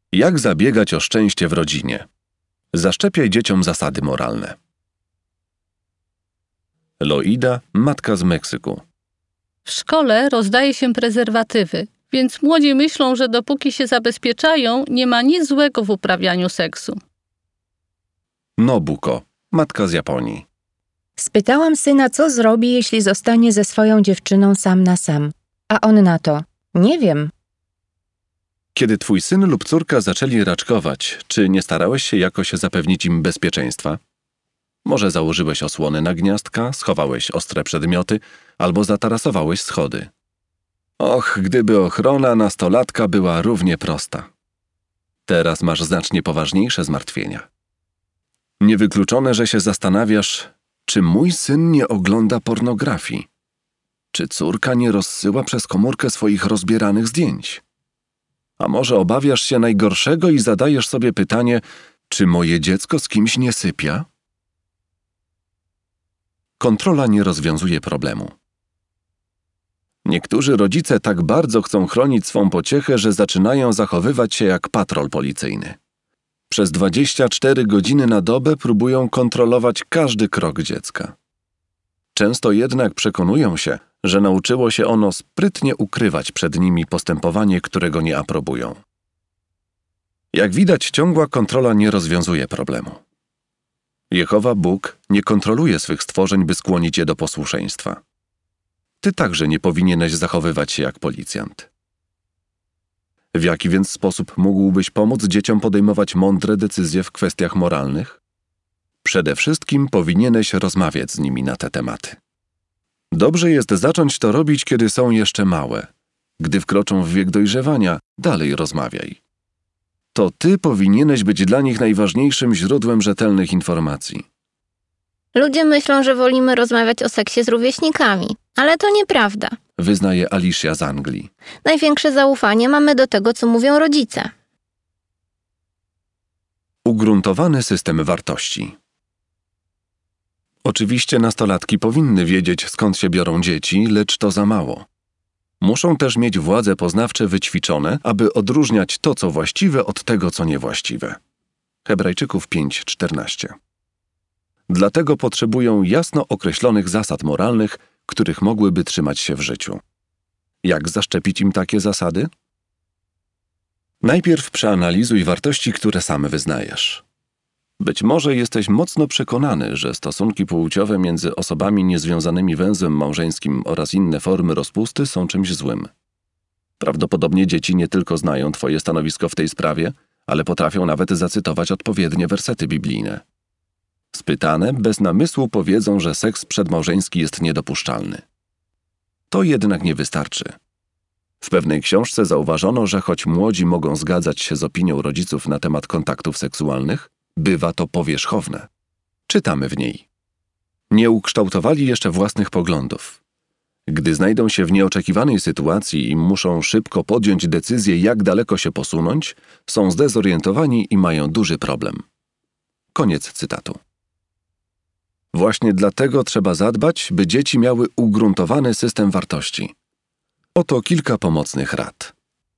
Jak zabiegać o szczęście w rodzinie? Zaszczepiaj dzieciom zasady moralne. Loida, matka z Meksyku. W szkole rozdaje się prezerwatywy, więc młodzi myślą, że dopóki się zabezpieczają, nie ma nic złego w uprawianiu seksu. Nobuko, matka z Japonii. Spytałam syna, co zrobi, jeśli zostanie ze swoją dziewczyną sam na sam. A on na to: nie wiem. Kiedy twój syn lub córka zaczęli raczkować, czy nie starałeś się jakoś zapewnić im bezpieczeństwa? Może założyłeś osłony na gniazdka, schowałeś ostre przedmioty albo zatarasowałeś schody. Och, gdyby ochrona nastolatka była równie prosta. Teraz masz znacznie poważniejsze zmartwienia. Niewykluczone, że się zastanawiasz, czy mój syn nie ogląda pornografii? Czy córka nie rozsyła przez komórkę swoich rozbieranych zdjęć? A może obawiasz się najgorszego i zadajesz sobie pytanie, czy moje dziecko z kimś nie sypia? Kontrola nie rozwiązuje problemu. Niektórzy rodzice tak bardzo chcą chronić swą pociechę, że zaczynają zachowywać się jak patrol policyjny. Przez 24 godziny na dobę próbują kontrolować każdy krok dziecka. Często jednak przekonują się, że nauczyło się ono sprytnie ukrywać przed nimi postępowanie, którego nie aprobują. Jak widać, ciągła kontrola nie rozwiązuje problemu. Jehowa Bóg nie kontroluje swych stworzeń, by skłonić je do posłuszeństwa. Ty także nie powinieneś zachowywać się jak policjant. W jaki więc sposób mógłbyś pomóc dzieciom podejmować mądre decyzje w kwestiach moralnych? Przede wszystkim powinieneś rozmawiać z nimi na te tematy. Dobrze jest zacząć to robić, kiedy są jeszcze małe. Gdy wkroczą w wiek dojrzewania, dalej rozmawiaj. To ty powinieneś być dla nich najważniejszym źródłem rzetelnych informacji. Ludzie myślą, że wolimy rozmawiać o seksie z rówieśnikami, ale to nieprawda. Wyznaje Alicia z Anglii. Największe zaufanie mamy do tego, co mówią rodzice. Ugruntowany system wartości. Oczywiście nastolatki powinny wiedzieć, skąd się biorą dzieci, lecz to za mało. Muszą też mieć władze poznawcze wyćwiczone, aby odróżniać to, co właściwe, od tego, co niewłaściwe. Hebrajczyków 5:14. Dlatego potrzebują jasno określonych zasad moralnych, których mogłyby trzymać się w życiu. Jak zaszczepić im takie zasady? Najpierw przeanalizuj wartości, które sam wyznajesz. Być może jesteś mocno przekonany, że stosunki płciowe między osobami niezwiązanymi węzłem małżeńskim oraz inne formy rozpusty są czymś złym. Prawdopodobnie dzieci nie tylko znają twoje stanowisko w tej sprawie, ale potrafią nawet zacytować odpowiednie wersety biblijne. Spytane, bez namysłu powiedzą, że seks przedmałżeński jest niedopuszczalny. To jednak nie wystarczy. W pewnej książce zauważono, że choć młodzi mogą zgadzać się z opinią rodziców na temat kontaktów seksualnych, bywa to powierzchowne. Czytamy w niej. Nie ukształtowali jeszcze własnych poglądów. Gdy znajdą się w nieoczekiwanej sytuacji i muszą szybko podjąć decyzję, jak daleko się posunąć, są zdezorientowani i mają duży problem. Koniec cytatu. Właśnie dlatego trzeba zadbać, by dzieci miały ugruntowany system wartości. Oto kilka pomocnych rad.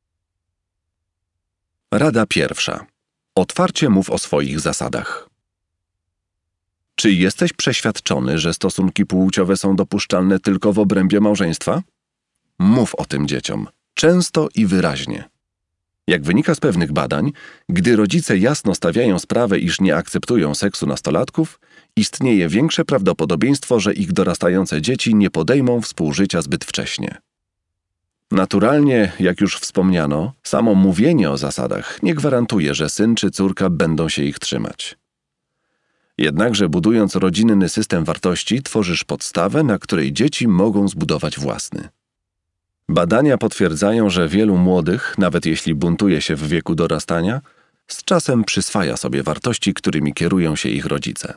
Rada pierwsza. Otwarcie mów o swoich zasadach. Czy jesteś przeświadczony, że stosunki płciowe są dopuszczalne tylko w obrębie małżeństwa? Mów o tym dzieciom, często i wyraźnie. Jak wynika z pewnych badań, gdy rodzice jasno stawiają sprawę, iż nie akceptują seksu nastolatków, istnieje większe prawdopodobieństwo, że ich dorastające dzieci nie podejmą współżycia zbyt wcześnie. Naturalnie, jak już wspomniano, samo mówienie o zasadach nie gwarantuje, że syn czy córka będą się ich trzymać. Jednakże budując rodzinny system wartości, tworzysz podstawę, na której dzieci mogą zbudować własny. Badania potwierdzają, że wielu młodych, nawet jeśli buntuje się w wieku dorastania, z czasem przyswaja sobie wartości, którymi kierują się ich rodzice.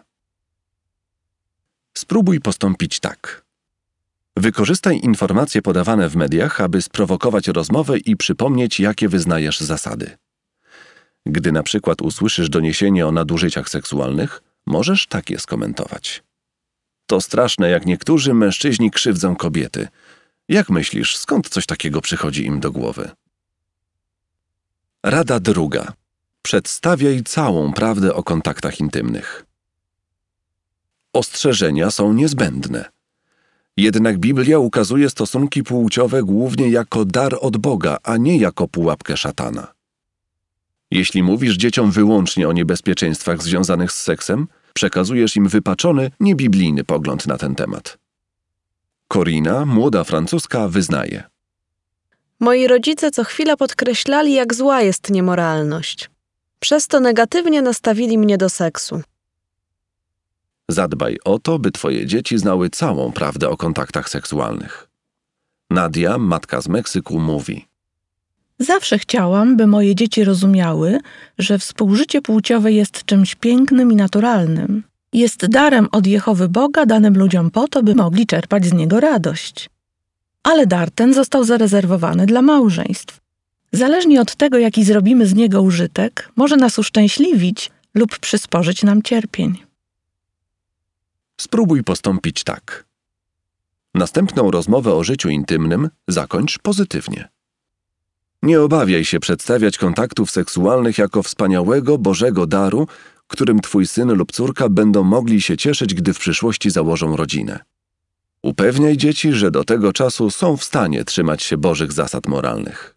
Spróbuj postąpić tak. Wykorzystaj informacje podawane w mediach, aby sprowokować rozmowę i przypomnieć, jakie wyznajesz zasady. Gdy na przykład usłyszysz doniesienie o nadużyciach seksualnych, możesz tak je skomentować. To straszne, jak niektórzy mężczyźni krzywdzą kobiety. Jak myślisz, skąd coś takiego przychodzi im do głowy? Rada druga. Przedstawiaj całą prawdę o kontaktach intymnych. Ostrzeżenia są niezbędne. Jednak Biblia ukazuje stosunki płciowe głównie jako dar od Boga, a nie jako pułapkę szatana. Jeśli mówisz dzieciom wyłącznie o niebezpieczeństwach związanych z seksem, przekazujesz im wypaczony, niebiblijny pogląd na ten temat. Corina, młoda Francuska, wyznaje: Moi rodzice co chwila podkreślali, jak zła jest niemoralność. Przez to negatywnie nastawili mnie do seksu. Zadbaj o to, by twoje dzieci znały całą prawdę o kontaktach seksualnych. Nadia, matka z Meksyku, mówi: Zawsze chciałam, by moje dzieci rozumiały, że współżycie płciowe jest czymś pięknym i naturalnym. Jest darem od Jehowy Boga danym ludziom po to, by mogli czerpać z niego radość. Ale dar ten został zarezerwowany dla małżeństw. Zależnie od tego, jaki zrobimy z niego użytek, może nas uszczęśliwić lub przysporzyć nam cierpień. Spróbuj postąpić tak. Następną rozmowę o życiu intymnym zakończ pozytywnie. Nie obawiaj się przedstawiać kontaktów seksualnych jako wspaniałego Bożego daru, którym twój syn lub córka będą mogli się cieszyć, gdy w przyszłości założą rodzinę. Upewniaj dzieci, że do tego czasu są w stanie trzymać się Bożych zasad moralnych.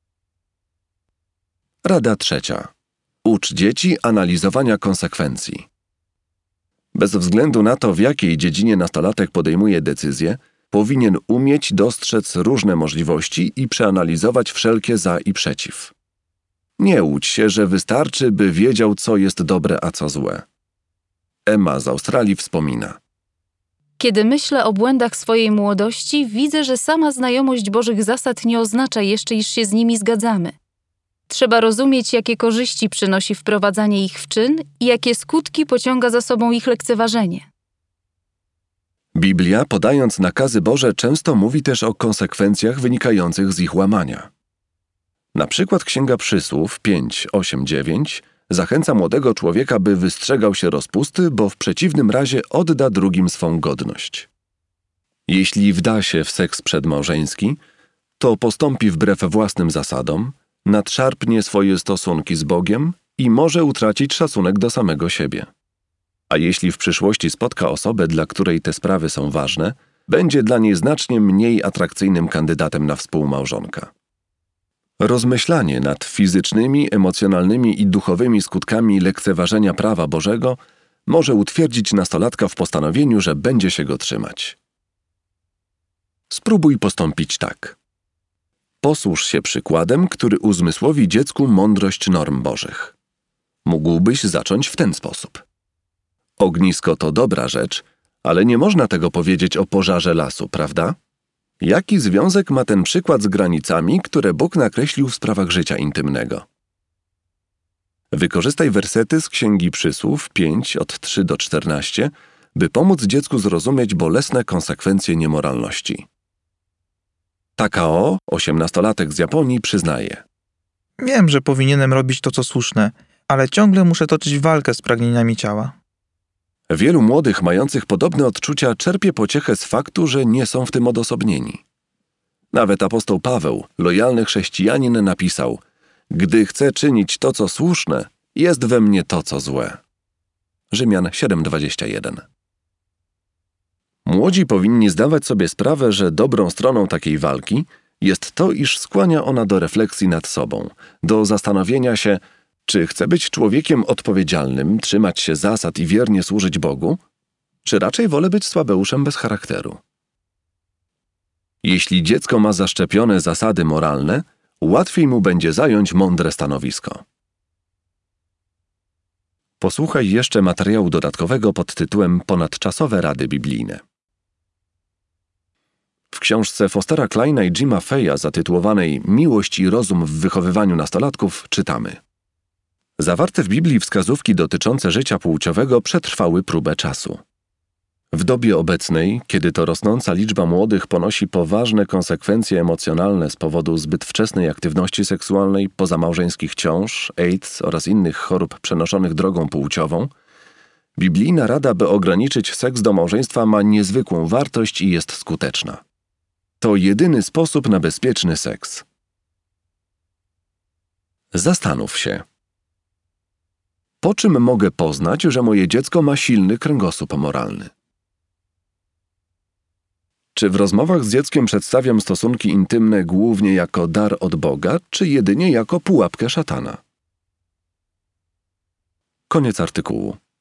Rada trzecia. Ucz dzieci analizowania konsekwencji. Bez względu na to, w jakiej dziedzinie nastolatek podejmuje decyzje, powinien umieć dostrzec różne możliwości i przeanalizować wszelkie za i przeciw. Nie łudź się, że wystarczy, by wiedział, co jest dobre, a co złe. Emma z Australii wspomina: Kiedy myślę o błędach swojej młodości, widzę, że sama znajomość Bożych zasad nie oznacza jeszcze, iż się z nimi zgadzamy. Trzeba rozumieć, jakie korzyści przynosi wprowadzanie ich w czyn i jakie skutki pociąga za sobą ich lekceważenie. Biblia, podając nakazy Boże, często mówi też o konsekwencjach wynikających z ich łamania. Na przykład Księga Przysłów 5:8-9 zachęca młodego człowieka, by wystrzegał się rozpusty, bo w przeciwnym razie odda drugim swą godność. Jeśli wda się w seks przedmałżeński, to postąpi wbrew własnym zasadom, nadszarpnie swoje stosunki z Bogiem i może utracić szacunek do samego siebie. A jeśli w przyszłości spotka osobę, dla której te sprawy są ważne, będzie dla niej znacznie mniej atrakcyjnym kandydatem na współmałżonka. Rozmyślanie nad fizycznymi, emocjonalnymi i duchowymi skutkami lekceważenia prawa Bożego może utwierdzić nastolatka w postanowieniu, że będzie się go trzymać. Spróbuj postąpić tak. Posłuż się przykładem, który uzmysłowi dziecku mądrość norm Bożych. Mógłbyś zacząć w ten sposób. Ognisko to dobra rzecz, ale nie można tego powiedzieć o pożarze lasu, prawda? Jaki związek ma ten przykład z granicami, które Bóg nakreślił w sprawach życia intymnego? Wykorzystaj wersety z Księgi Przysłów 5:3-14, by pomóc dziecku zrozumieć bolesne konsekwencje niemoralności. Takao, 18-latek z Japonii, przyznaje: Wiem, że powinienem robić to, co słuszne, ale ciągle muszę toczyć walkę z pragnieniami ciała. Wielu młodych mających podobne odczucia czerpie pociechę z faktu, że nie są w tym odosobnieni. Nawet apostoł Paweł, lojalny chrześcijanin, napisał: Gdy chcę czynić to, co słuszne, jest we mnie to, co złe. Rzymian 7:21. Młodzi powinni zdawać sobie sprawę, że dobrą stroną takiej walki jest to, iż skłania ona do refleksji nad sobą, do zastanowienia się, czy chcę być człowiekiem odpowiedzialnym, trzymać się zasad i wiernie służyć Bogu, czy raczej wolę być słabeuszem bez charakteru. Jeśli dziecko ma zaszczepione zasady moralne, łatwiej mu będzie zająć mądre stanowisko. Posłuchaj jeszcze materiału dodatkowego pod tytułem Ponadczasowe rady biblijne. W książce Fostera Kleina i Jima Feya zatytułowanej Miłość i rozum w wychowywaniu nastolatków czytamy: Zawarte w Biblii wskazówki dotyczące życia płciowego przetrwały próbę czasu. W dobie obecnej, kiedy to rosnąca liczba młodych ponosi poważne konsekwencje emocjonalne z powodu zbyt wczesnej aktywności seksualnej, pozamałżeńskich ciąż, AIDS oraz innych chorób przenoszonych drogą płciową, biblijna rada, by ograniczyć seks do małżeństwa, ma niezwykłą wartość i jest skuteczna. To jedyny sposób na bezpieczny seks. Zastanów się. Po czym mogę poznać, że moje dziecko ma silny kręgosłup moralny? Czy w rozmowach z dzieckiem przedstawiam stosunki intymne głównie jako dar od Boga, czy jedynie jako pułapkę szatana? Koniec artykułu.